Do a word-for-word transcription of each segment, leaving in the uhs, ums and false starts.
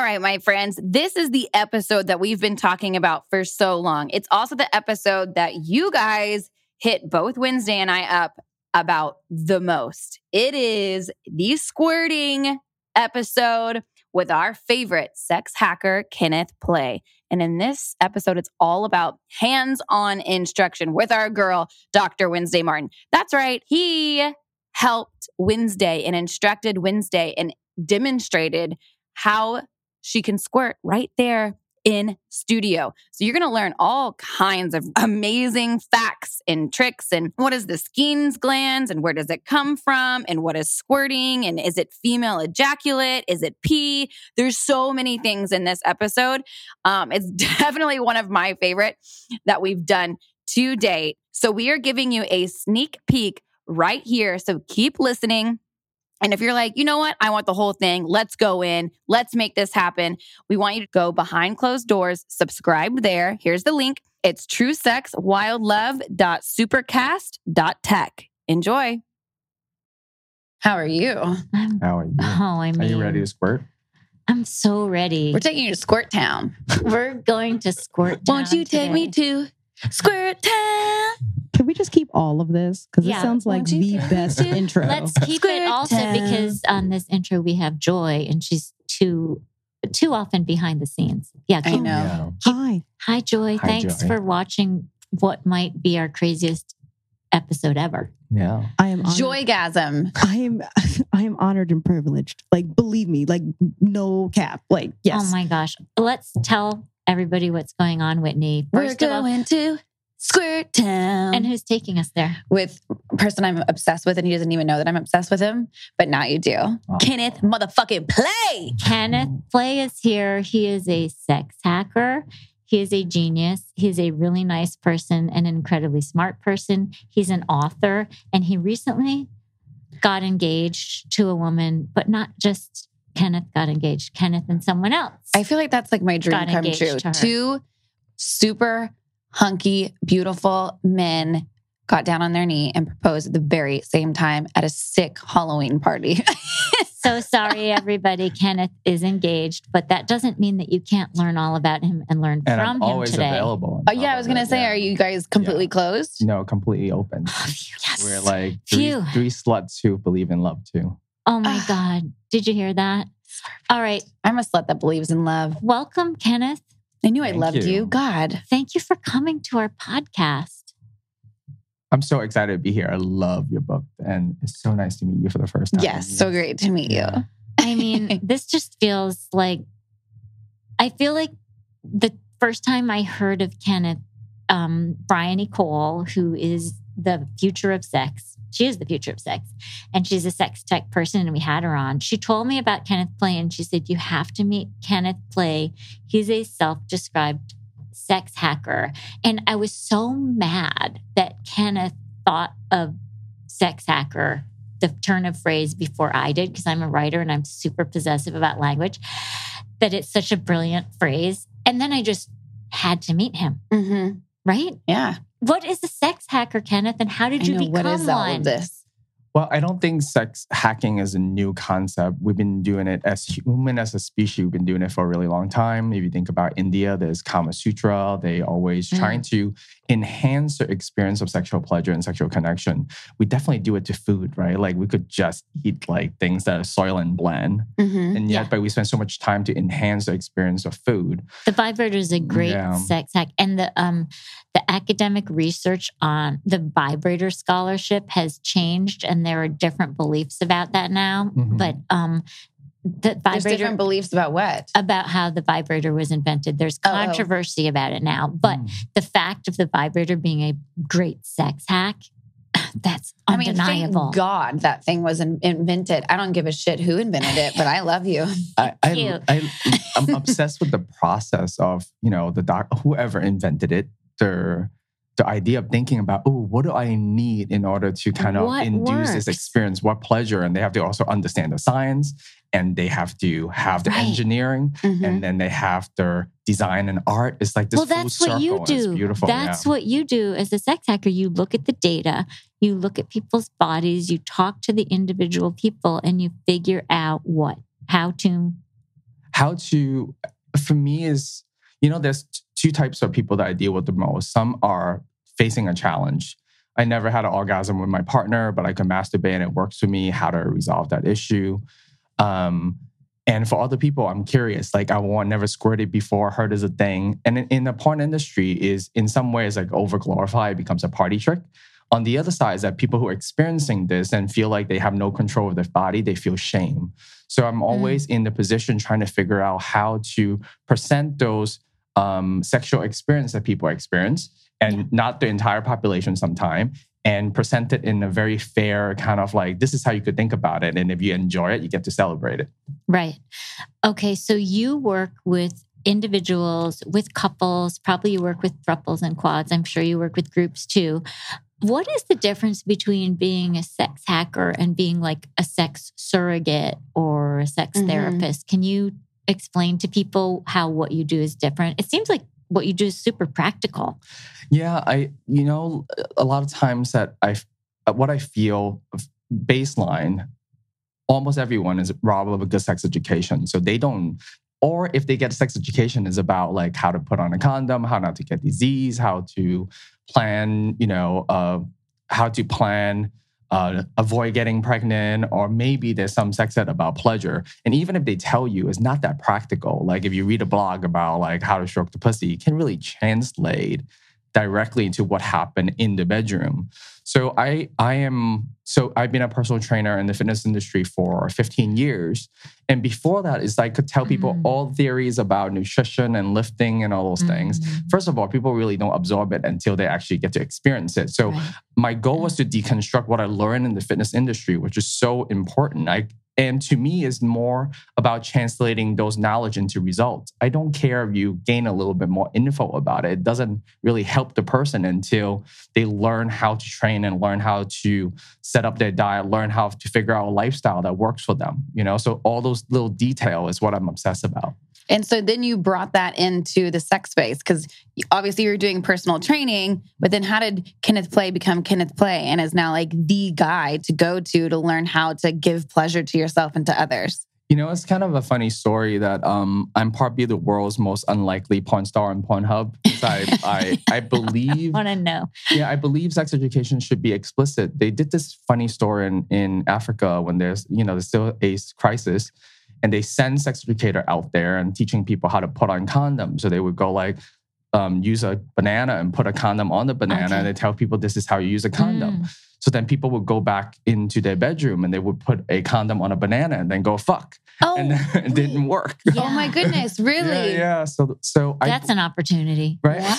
right, my friends, this is the episode that we've been talking about for so long. It's also the episode that you guys hit both Wednesday and I up about the most. It is the squirting episode with our favorite sex hacker, Kenneth Play. And in this episode, it's all about hands-on instruction with our girl, Doctor Wednesday Martin. That's right. He helped Wednesday and instructed Wednesday and demonstrated how she can squirt right there in studio. So you're going to learn all kinds of amazing facts and tricks and what is the Skene's glands and where does it come from and what is squirting and is it female ejaculate? Is it pee? There's so many things in this episode. Um, it's definitely one of my favorite that we've done to date. So we are giving you a sneak peek right here. So keep listening. And if you're like, you know what? I want the whole thing. Let's go in. Let's make this happen. We want you to go behind closed doors, subscribe there. Here's the link. It's true sex wild love dot supercast dot tech. Enjoy. How are you? How are you? Oh, I mean, Are you ready to squirt? I'm so ready. We're taking you to Squirt Town. We're going to Squirt Town Won't you take me to Squirt Town? Can we just keep all of this? Because Yeah. it sounds like Won't you the take best me to- intro. Let's keep Squirt it also Town. because on this intro we have Joy, and she's too too often behind the scenes. Yeah, I keep- know. Yeah. Hi. Hi, Joy. Hi, Thanks Joy. for watching what might be our craziest episode ever. Yeah. I am honored. Joygasm. I am I am honored and privileged. Like, believe me, like no cap. Like, yes. Oh my gosh. Let's tell everybody what's going on, Whitney. We're First of all, going to Squirt Town. and who's taking us there? With a person I'm obsessed with, and he doesn't even know that I'm obsessed with him, but now you do. Oh. Kenneth motherfucking Play. Kenneth Play is here. He is a sex hacker. He is a genius. He's a really nice person, an incredibly smart person. He's an author, and he recently got engaged to a woman, but not just Kenneth got engaged. Kenneth and someone else. I feel like that's like my dream Got come engaged true. to her. Two super hunky, beautiful men got down on their knee and proposed at the very same time at a sick Halloween party. So sorry, everybody. Kenneth is engaged, but that doesn't mean that you can't learn all about him and learn And from I'm him always today. available. on Oh yeah, top I was of gonna it, say, yeah. are you guys completely Yeah. closed? No, completely open. Yes. We're like three, Phew. three sluts who believe in love too. Oh my Ah. God. Did you hear that? All right. I'm a slut that believes in love. Welcome, Kenneth. I knew I Thank loved you. you. God. Thank you for coming to our podcast. I'm so excited to be here. I love your book, and it's so nice to meet you for the first time. Yes, so great to meet you. Yeah. I mean, this just feels like, I feel like the first time I heard of Kenneth, um, Bryony Cole, who is the future of sex, she is the future of sex, and she's a sex tech person, and we had her on. She told me about Kenneth Play, and she said, you have to meet Kenneth Play. He's a self-described sex hacker. And I was so mad that Kenneth thought of sex hacker, the turn of phrase, before I did, because I'm a writer and I'm super possessive about language, that it's such a brilliant phrase. And then I just had to meet him, Mm-hmm. right? Yeah. What is a sex hacker, Kenneth? And how did I you know, become what is all one? of this? Well, I don't think sex hacking is a new concept. We've been doing it as human, as a species. We've been doing it for a really long time. If you think about India, there's Kama Sutra. They always Mm. trying to enhance the experience of sexual pleasure and sexual connection. We definitely do it to food, right? Like we could just eat like things that are soil and bland. Mm-hmm. And yet, Yeah. but we spend so much time to enhance the experience of food. The vibrator is a great Yeah. sex hack, and the um the academic research on the vibrator scholarship has changed, and there are different beliefs about that now. Mhm. But um, the There's vibrator different beliefs about what? about how the vibrator was invented. There's Oh, oh. controversy about it now, but Mm. the fact of the vibrator being a great sex hack, that's I mean, undeniable. thank God that thing was in- invented. I don't give a shit who invented it, but I love you. I, I, Cute. I, I'm obsessed with the process of, you know, the doc, whoever invented it, the, the idea of thinking about, oh, what do I need in order to kind of What induce works? this experience? What pleasure? And they have to also understand the science, and they have to have the Right. engineering, Mhm. and then they have their design and art. It's like this Well, full that's what you circle, and it's do. beautiful. That's yeah. what you do as a sex hacker. You look at the data, you look at people's bodies, you talk to the individual people, and you figure out what, how to how to, for me is, you know, there's two types of people that I deal with the most. Some are facing a challenge. I never had an orgasm with my partner, but I can masturbate and it works for me. How to resolve that issue. Um, and for other people, I'm curious. Like I want never squirted before, heard is a thing. And in, in the porn industry is in some ways like over glorified, it becomes a party trick. On the other side is that people who are experiencing this and feel like they have no control of their body, they feel shame. So I'm always mm. in the position trying to figure out how to present those um, sexual experience that people experience, and yeah. not the entire population sometimes, and present it in a very fair kind of like, this is how you could think about it. And if you enjoy it, you get to celebrate it. Right. Okay. So you work with individuals, with couples, probably you work with thruples and quads. I'm sure you work with groups too. What is the difference between being a sex hacker and being like a sex surrogate or a sex mm-hmm. therapist? Can you explain to people how what you do is different? It seems like what you do is super practical. Yeah, I, you know, a lot of times that I, what I feel baseline, almost everyone is robbed of a good sex education. So they don't, or if they get a sex education, is about like how to put on a condom, how not to get disease, how to plan, you know, uh, how to plan, uh, avoid getting pregnant, or maybe there's some sex ed about pleasure. And even if they tell you it's not that practical, like if you read a blog about like how to stroke the pussy, it can really translate directly into what happened in the bedroom. So I I am so I've been a personal trainer in the fitness industry for fifteen years. And before that is I could tell people mm-hmm. all theories about nutrition and lifting and all those mm-hmm. things. First of all, people really don't absorb it until they actually get to experience it. So right. my goal was to deconstruct what I learned in the fitness industry, which is so important. I And to me, is more about translating those knowledge into results. I don't care if you gain a little bit more info about it. It doesn't really help the person until they learn how to train and learn how to set up their diet, learn how to figure out a lifestyle that works for them. You know, so all those little details is what I'm obsessed about. And so then you brought that into the sex space because obviously you're doing personal training, but then how did Kenneth Play become Kenneth Play and is now like the guy to go to to learn how to give pleasure to yourself and to others? You know, it's kind of a funny story that um, I'm probably the world's most unlikely porn star on Pornhub. I, I, I believe... I want to know. Yeah, I believe sex education should be explicit. They did this funny story in, in Africa when there's, you know, there's still a crisis. And they send sex educator out there and teaching people how to put on condoms. So they would go like, um, use a banana and put a condom on the banana. Okay. And they tell people this is how you use a condom. Mm. So then people would go back into their bedroom and they would put a condom on a banana and then go fuck. Oh, and then it didn't work. Yeah. Oh my goodness, really? Yeah, yeah. So, so that's I, an opportunity, right? Wow.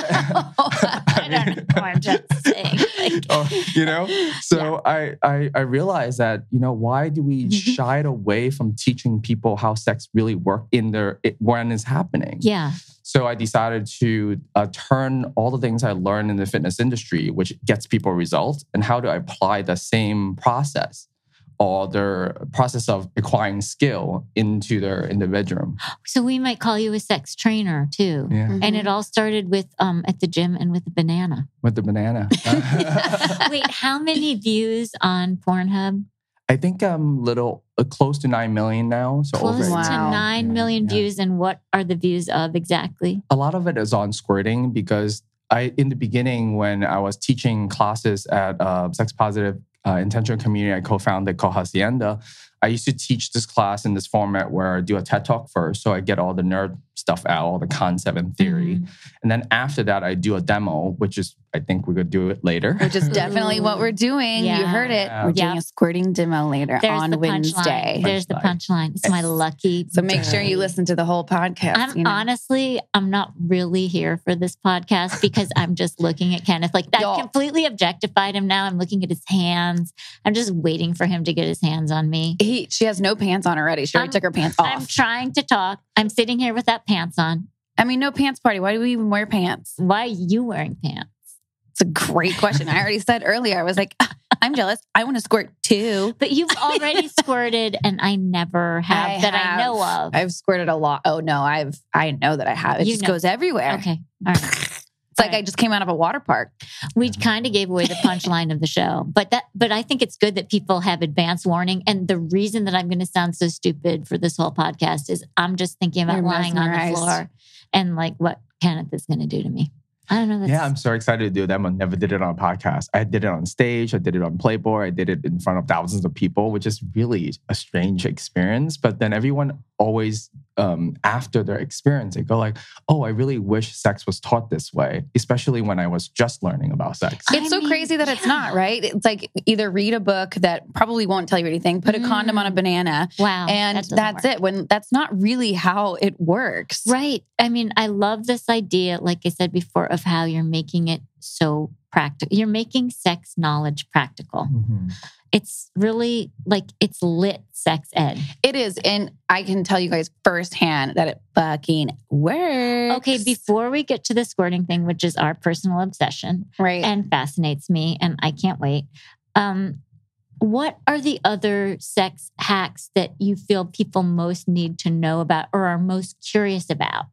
I don't know. I'm just saying, like, oh, you know. So yeah. I, I, I realized that you know why do we shy away from teaching people how sex really works in their it, when it's happening? Yeah. So I decided to uh, turn all the things I learned in the fitness industry, which gets people results, and how do I apply the same process or their process of acquiring skill into their in the bedroom. So we might call you a sex trainer too. Yeah. Mm-hmm. And it all started with um, at the gym and with the banana. With the banana. Wait, how many views on Pornhub? I think I'm little uh, close to nine million now. So close over to wow. nine yeah, million yeah. views. And what are the views of exactly? A lot of it is on squirting because I, in the beginning, when I was teaching classes at uh, Sex Positive uh, Intentional Community I co-founded called Hacienda, I used to teach this class in this format where I do a TED Talk first. So I get all the nerd stuff out, all the concept and theory. Mm-hmm. And then after that, I do a demo, which is, I think we could do it later. Which is definitely what we're doing. Yeah. You heard it. We're yeah. doing a squirting demo later There's on the Wednesday. Punchline. There's the punchline. It's my lucky So make day. sure you listen to the whole podcast. I'm you know? honestly, I'm not really here for this podcast because I'm just looking at Kenneth. Like I completely objectified him now. I'm looking at his hands. I'm just waiting for him to get his hands on me. He, she has no pants on already. She already I'm, took her pants off. I'm trying to talk. I'm sitting here with that pants on. I mean, no pants party. Why do we even wear pants? Why are you wearing pants? It's a great question. I already said earlier, I was like, I'm jealous. I want to squirt too. But you've already squirted and I never have I that have. I know of. I've squirted a lot. Oh no, I've, I know that I have. It You just know. goes everywhere. Okay. All right. It's like I just came out of a water park. We kind of gave away the punchline of the show, but that, but I think it's good that people have advance warning. And the reason that I'm going to sound so stupid for this whole podcast is I'm just thinking about You're lying on the mesmerized. floor and like what Kenneth is going to do to me. I don't know. That's, Yeah, I'm so excited to do that. I never did it on a podcast. I did it on stage. I did it on Playboy. I did it in front of thousands of people, which is really a strange experience. But then everyone always, um, after their experience, they go like, oh, I really wish sex was taught this way, especially when I was just learning about sex. I It's so mean, crazy that it's yeah. not, right? It's like either read a book that probably won't tell you anything, put a condom on a Mm. banana, wow. and that doesn't that's work. it. When that's not really how it works. Right. I mean, I love this idea, like I said before, of how you're making it so practical. You're making sex knowledge practical. Mhm. It's really like it's lit sex ed. It is. And I can tell you guys firsthand that it fucking works. Okay, before we get to the squirting thing, which is our personal obsession Right. and fascinates me, and I can't wait. Um, what are the other sex hacks that you feel people most need to know about or are most curious about?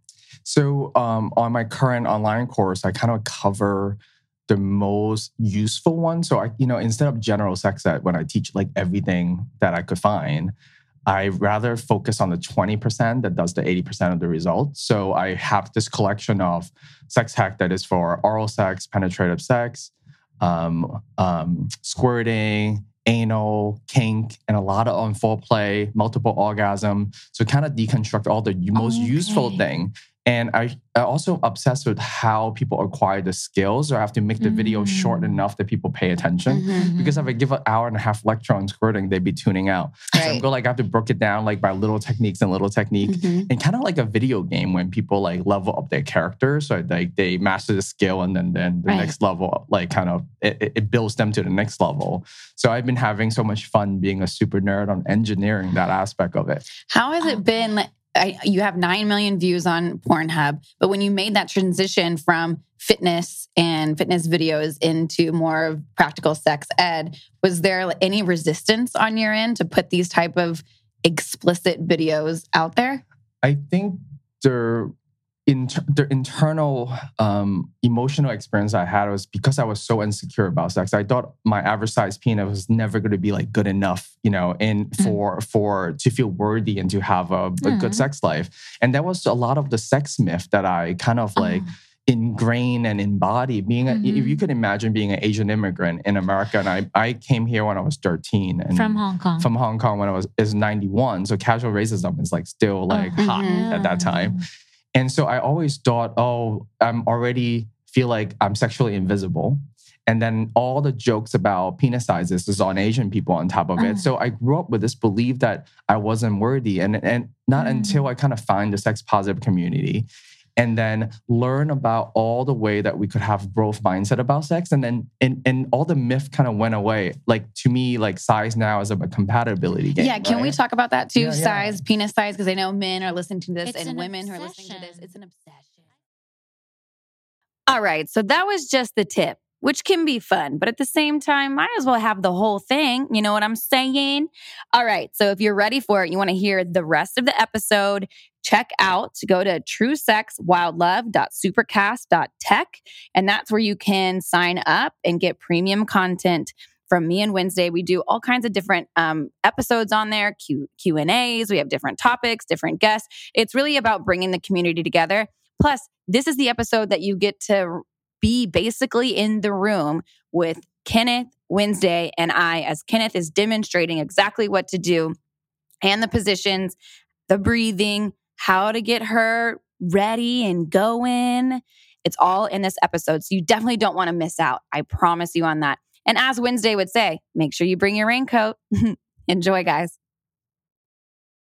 So um, on my current online course, I kind of cover the most useful ones. So I, you know, instead of general sex ed, when I teach like everything that I could find, I rather focus on the twenty percent that does the eighty percent of the results. So I have this collection of sex hack that is for oral sex, penetrative sex, um, um, squirting, anal, kink, and a lot of on foreplay, multiple orgasm. So kind of deconstruct all the most useful Okay. thing. And I, I also obsessed with how people acquire the skills, or have to make the video short Mm. enough that people pay attention. Mhm. Because if I give an hour and a half lecture on squirting, they'd be tuning out. So I'm Right. going like I have to break it down like by little techniques and little technique. Mhm. And kind of like a video game when people like level up their characters, so like they master the skill, and then then the Right. next level like kind of it, it- it builds them to the next level. So I've been having so much fun being a super nerd on engineering that aspect of it. How has Okay. it been? I, you have nine million views on Pornhub, but when you made that transition from fitness and fitness videos into more of practical sex ed, was there any resistance on your end to put these type of explicit videos out there? I think the inter- the internal um, emotional experience I had was because I was so insecure about sex. I thought my average size penis was never going to be like good enough, you know, and for for to feel worthy and to have a, a Mm. good sex life. And that was a lot of the sex myth that I kind of like Oh. ingrain and embody. Being a, if Mhm. you could imagine being an Asian immigrant in America, and I I came here when I was thirteen, and From Hong Kong. from Hong Kong when I was is ninety-one. So casual racism is like still like Oh, hot Mhm. at that time. And so I always thought, oh, I'm already feel like I'm sexually invisible. And then all the jokes about penis sizes is on Asian people on top of Uh. it. So I grew up with this belief that I wasn't worthy. And, and not Mm. until I kind of find the sex positive community and then learn about all the way that we could have growth mindset about sex. And then and, and all the myth kind of went away. Like to me, like size now is a compatibility game. Yeah, can we right? talk about that too? Yeah, yeah. Size, penis size, because I know men are listening to this It's and an women who are listening to this. obsession. It's an obsession. All right, so that was just the tip, which can be fun, but at the same time, might as well have the whole thing. You know what I'm saying? All right, so if you're ready for it, you want to hear the rest of the episode, check out, go to true sex wild love dot supercast dot tech, and that's where you can sign up and get premium content from me and Wednesday. We do all kinds of different um, episodes on there, Q, Q and A's. We have different topics, different guests. It's really about bringing the community together. Plus, this is the episode that you get to be basically in the room with Kenneth, Wednesday, and I, as Kenneth is demonstrating exactly what to do and the positions, the breathing, how to get her ready and going. It's all in this episode. So you definitely don't want to miss out. I promise you on that. And as Wednesday would say, make sure you bring your raincoat. Enjoy, guys.